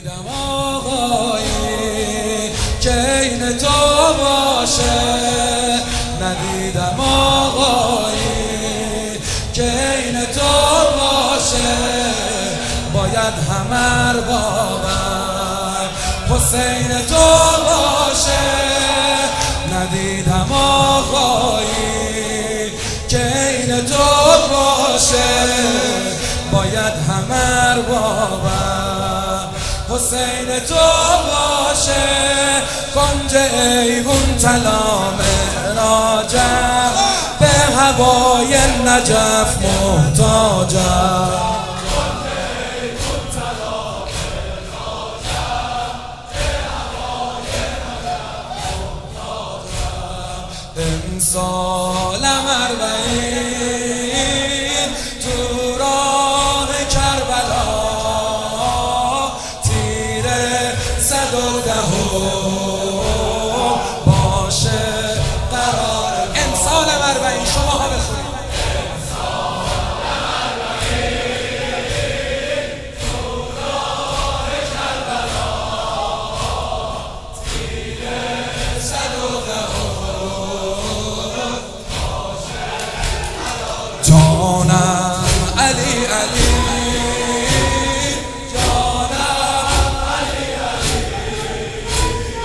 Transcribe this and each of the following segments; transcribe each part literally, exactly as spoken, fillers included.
ندیدم آقایی که این تو باشه، ندیدم آقایی که این تو باشه. باید همه اربابم حسین تو باشه. ندیدم آقایی که این تو باشه. باید همه اربابم حسین تو باشه. کنج ایوون طلا معراجم، به هوای نجف محتاجم. امسالم اربعین تو راه کربلا، تیر صد و دهم باشه قرار. امسالم اربعین شما ها بخونید. جانم علی علی، جانم علی علی،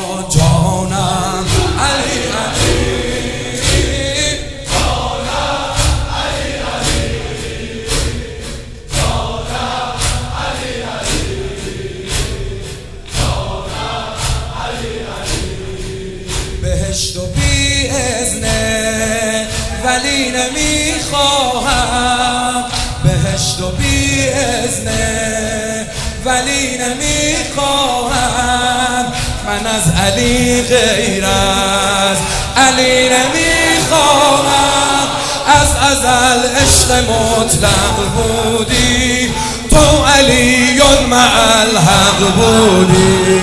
جانم علی علی بهشت و بی اذنه ولی نمیخواهم، بهشت و بی اذنه ولی نمیخواهم، من از علی غیر از علی نمیخواهم. از ازل عشق مطلق بودی، تو علی مع الحق بودی.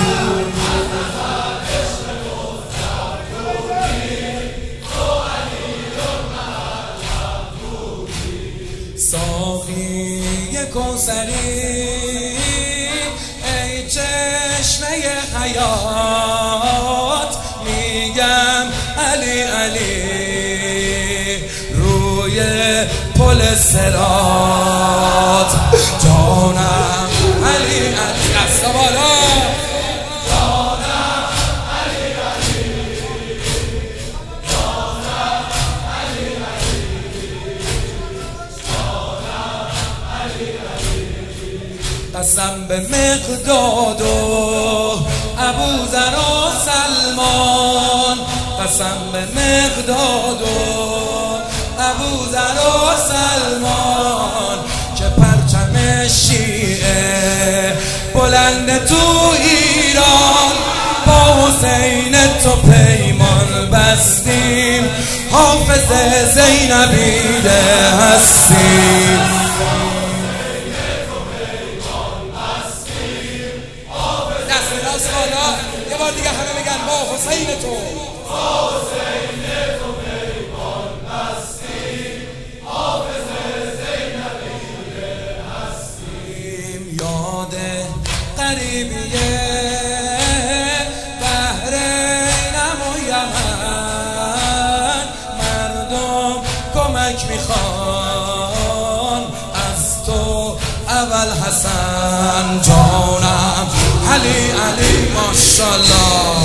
ساقی کوثری ای چشمه حیات، میگم علی علی روی پل صراط، جانم علی علی دست بالا قسم به مقداد و ابوذر و سلمان، قسم به مقداد و ابوذر و سلمان که پرچم شیعه بلند تو ایران، با حسین تو پیمان بستیم، حافظ زینبیده هستیم. یه بار دیگه همه بگن با حسین تو، با حسین تو پیمان بستیم، حافظ زینبیده هستیم. یاد قریبیه بحرینم و یمن، مردم کمک میخوان از تو اول حسن، جانم علی علی ماشاءالله.